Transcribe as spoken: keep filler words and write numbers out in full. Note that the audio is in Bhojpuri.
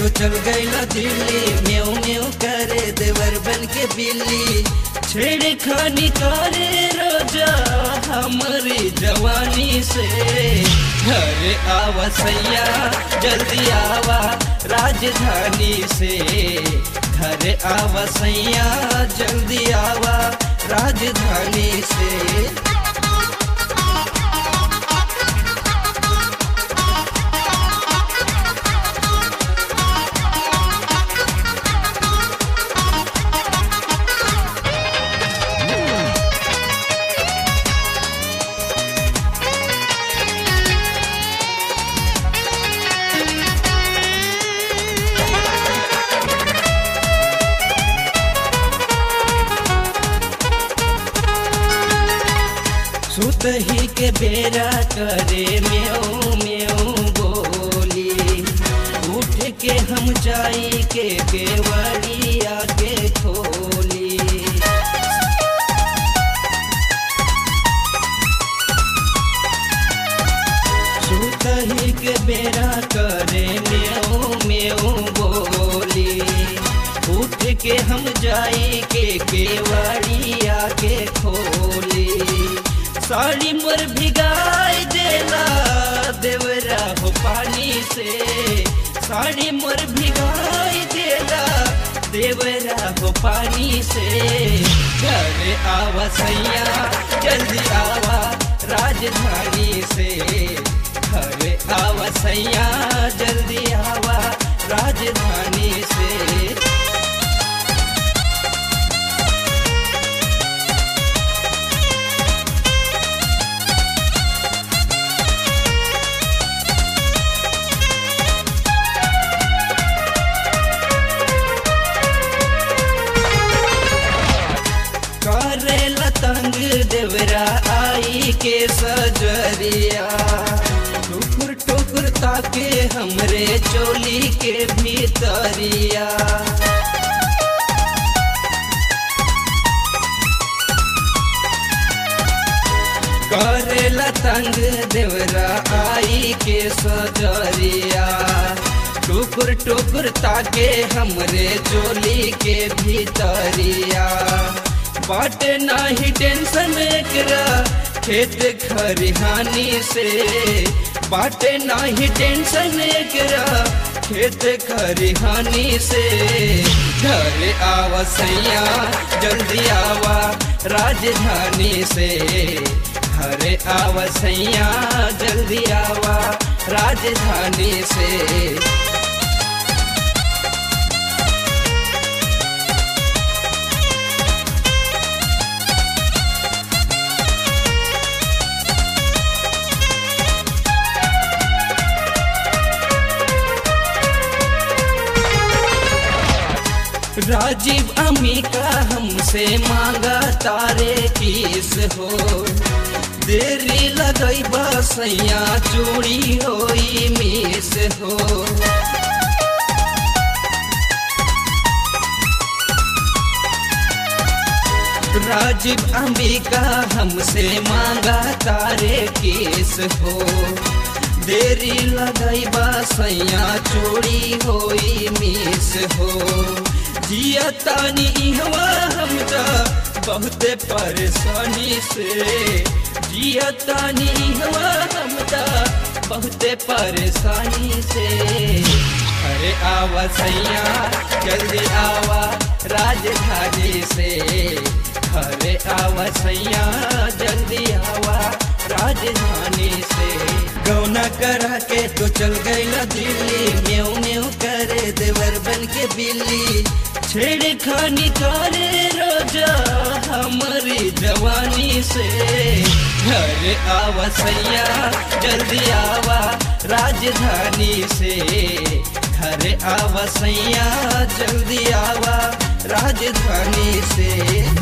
तो चल गईला दिल्ली, म्याऊ म्याऊ करे देवर बन के बिल्ली। छेड़खानी करे रोजा हमारी जवानी से, घर आवा सैया जल्दी आवा राजधानी से। घर आवा सैया जल्दी आवा राजधानी से। सुत ही के बेरा करे म्याऊ म्याऊ बोली, उठ के हम जाई के केवड़िया के खोली। सुत ही के बेरा करे म्याऊ म्याऊ बोली, उठ के हम जाई के केवड़िया के खोली। साड़ी मोर भिगाई देला देवरा हो पानी से, साड़ी मोर भिगाई देला देवरा हो पानी से। घर आवा सैया जल्दी आवा राजधानी से, घर आवा सैया जल्दी आवा राजधानी से। करेला तंग देवरा आई के सजरिया, टुकुर टुकुर ताके हमरे चोली के भीतरिया। करेला तंग देवरा आई के सजरिया, टुकुर टुकुर ताके हमरे चोली के भीतरिया। बाट नाही टेंशन करा खेत खरिहानी से, बाट नाही टेंशन करा खेत खरिहानी से। घर आवा सैया जल्दी आवा राजधानी से, घर आवा सैया जल्दी आवा राजधानी से। राजीव अमिका हमसे मांगा तारे किस हो, देरी लगई बसैया चूड़ी होई मिस हो। राजीव अमिका हमसे मांगा तारे किस हो, देरी लगई बसैया चूड़ी होई मिस हो। जिया तानी इहवा हमका बहुते परेशानी से, जिया तानी इहवा हमका बहुते परेशानी से। अरे आवा सैया जल्दी आवा राजधानी से, अरे आवा सैया जल्दी आवा राजधानी से। गौना करा के तो चल गईला दिल्ली, म्याऊ म्याऊ करे देवर बन के बिल्ली। छेड़खानी करे रोजा हमारी जवानी से, घर आवा सैया जल्दी आवा राजधानी से। घर आवा सैया जल्दी आवा राजधानी से।